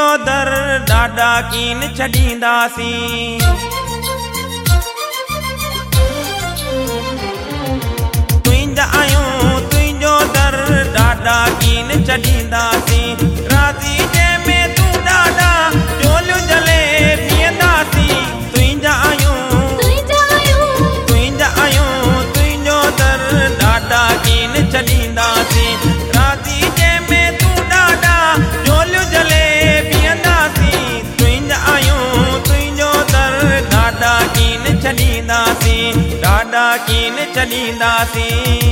दर ॾाढा कीन छॾींदासीं। तुंहिंजा आहियूं तुंहिंजो दर ॾाढा कीन छॾींदासीं। राज़ी जंहिंमें तूं ॾाढा चोलियूं जले बीहंदासीं। तुंहिंजा आहियूं तुंहिंजो दर ॾाढा कीन छॾींदासीं। राज़ी जंहिंमें तूं ॾाढा चोलियूं जले बीहंदासीं। तुंहिंजा आहियूं तुंहिंजो दर ॾाढा कीन छॾींदासीं। ॾाढा कीन छॾींदासीं।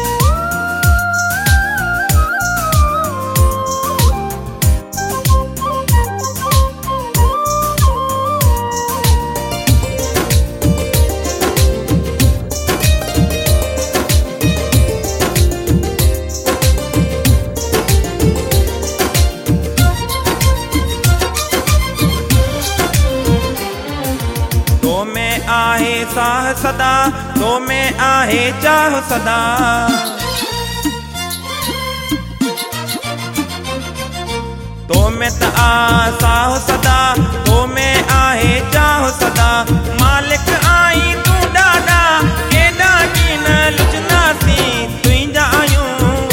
तो में आहे साह सदा, तो में आहे चाह सदा। तो में त आ साह सदा, तो में आहे चाह सदा। मालिक आई तूं ॾाढा केॾा कीन लुचंदासीं। तुंहिंजा आहियूं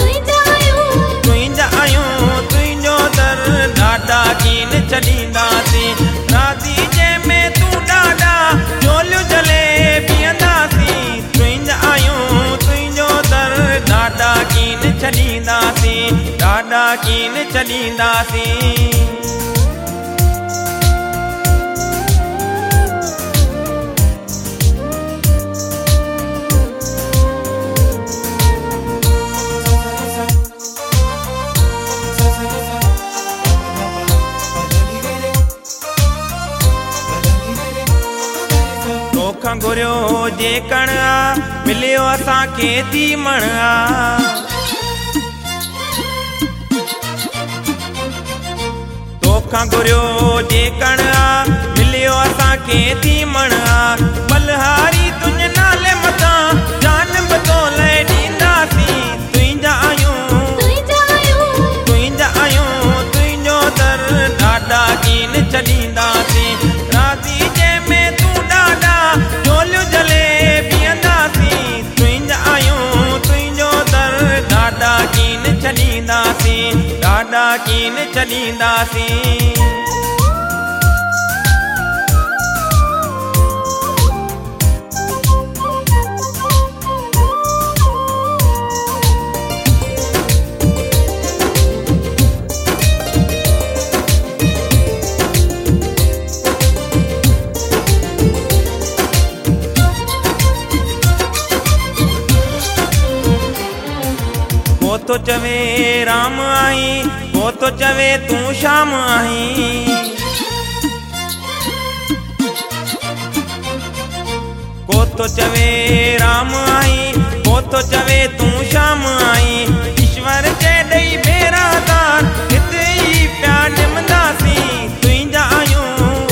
तुंहिंजो दर ॾाढा कीन छॾींदासीं। राज़ी जंहिंमें तूं ॾाढा चोलियूं जले बीहंदासीं। तुंहिंजा आहियूं तुंहिंजो दर ॾाढा कीन छॾींदासीं। ॾाढा कीन छॾींदासीं। तोखां घुरियो जे कण आ, मिलियो असांखे थी मण आ। तोखां घुरियो जे कण आ, मिलियो असांखे थी मण आ। बलहारी तुंहिंजे नाले मथां जान बि तोले ॾींदासीं। तुंहिंजा आहियूं तुंहिंजो दर ॾाढा कीन छॾींदासीं। राज़ी जंहिंमें तूं ॾाढा चोलियूं जले बीहंदासीं। तुंहिंजा आहियूं तुंहिंजो दर ॾाढा कीन छॾींदासीं। ॾाढा कीन छॾींदासीं। को तो चवे राम आई, को तो चवे तूं शाम आई। को तो चवे राम आई, को तो चवे तूं शाम आई। ईश्वर जे ॾई बेरादार हिते ई पिया निमंदासीं। तुंहिंजा आहियूं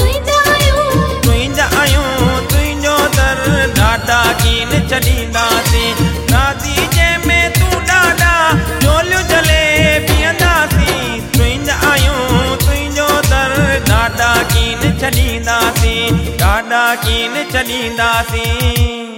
तुंहिंजो दर ॾाढा कीन छॾींदासीं। राज़ी जंहिंमें तूं ॾाढा चोलियूं जले बीहंदासीं। तुंहिंजा आहियूं तुंहिंजो दर ॾाढा कीन छॾींदासीं। ॾाढा कीन छॾींदासीं।